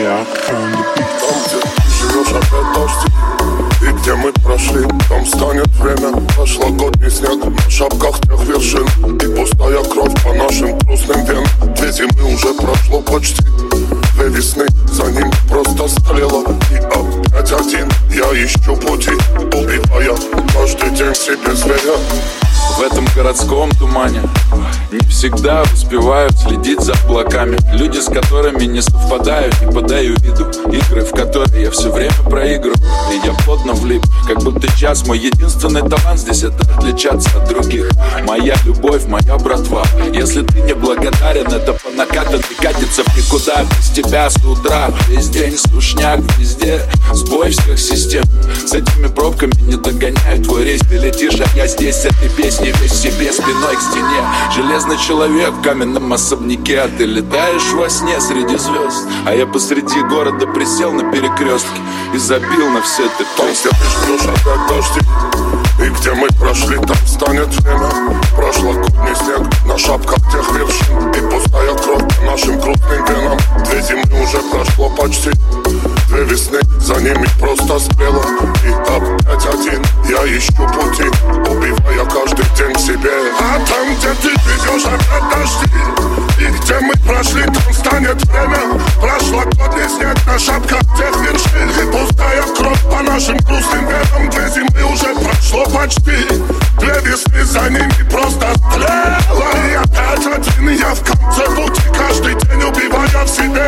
Maniac on the beat. Там, где ты живешь, опять дождь. И где мы прошли, там станет время. Прошлогодний снег на шапках тех вершин. И пустая кровь по нашим грустным венам. 2 зимы уже прошло почти, 2 весны за ним просто стрела. И опять один я ищу пути, убивая каждый день себе зверя. В этом городском тумане не всегда успевают следить за облаками. Люди, с которыми не совпадаю, не подаю виду. Игры, в которые я все время проигрываю. И я плотно влип, как будто час. Мой единственный талант здесь — это отличаться от других. Моя любовь, моя братва. Если ты не благодарен, это по накатанной катится в никуда. Без тебя с утра весь день скучняк везде. Сбой всех систем. С этими пробками не догоняю твой рейс. Ты летишь, а я здесь с этой песней весь себе спиной к стене. Железный человек в каменном особняке. А ты летаешь во сне среди звезд. А я посреди города присел на перекрестке и забил на все ты там, где ты ждешь, опять дожди. И где мы прошли, там станет время. Прошлогодний снег на шапках тех вершин. И пустая кровь по нашим крупным венам. 2 зимы уже прошло почти, 2 весны за ними просто спела. И опять один я ищу пути, убивая каждый день себе. А там, где ты придешь, опять дожди. И где мы прошли, там станет время. Прошлогодний снег на шапках тех вершин. И пустая кровь по нашим грустным венам. 2 зимы уже прошло почти, 2 весны за ними просто стрела. И опять один я в конце пути, каждый день убивая в себе.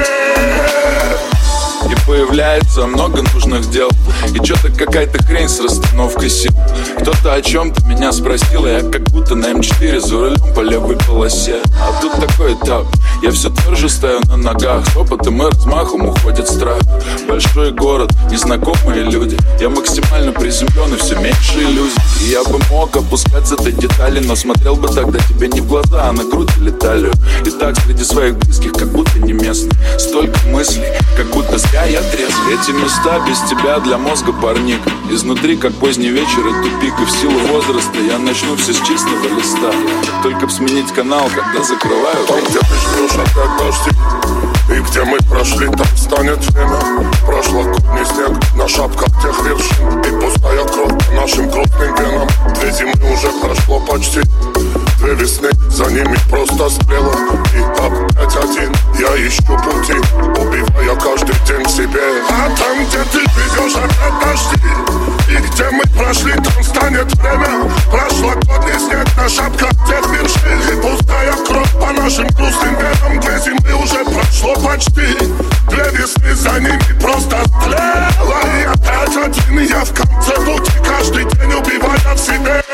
И появляется много нужных дел. И что-то какая-то хрень с расстановкой сил. Кто-то о чем-то меня спросил, и я как будто на М4 за рулем по левой полосе. А тут такой этап, я все тверже стою на ногах. С опытом и размахом уходит страх. Большой город, незнакомые люди. Я максимально приземлен и все меньше иллюзий. И я бы мог опускаться до деталей, но смотрел бы тогда тебе не в глаза, а на грудь или талию. И так среди своих близких, как будто не местный. Столько мыслей, как будто зря я трезв. Эти места без тебя для мозга парник. Изнутри, как поздний вечер и тупик. И в силу возраста я начну все с чистого листа. Только б сменить канал, когда закрываю. Там, где ты ждешь, опять дожди. И где мы прошли, там станет время. Прошлогодний снег на шапках тех вершин. И пустая кровь по нашим крупным венам. 2 зимы уже прошло почти, 2 весны за ними просто спела. И опять один я ищу пути, убивая каждый день себе. А там, где ты придешь, опять дожди. И где мы прошли, там станет время. Прошлогодний снег на шапках тех вершин. И пустая кровь по нашим грустным венам. 2 зимы уже прошло почти, 2 весны за ними просто стрела. И опять один я в конце пути, каждый день убивая в себе.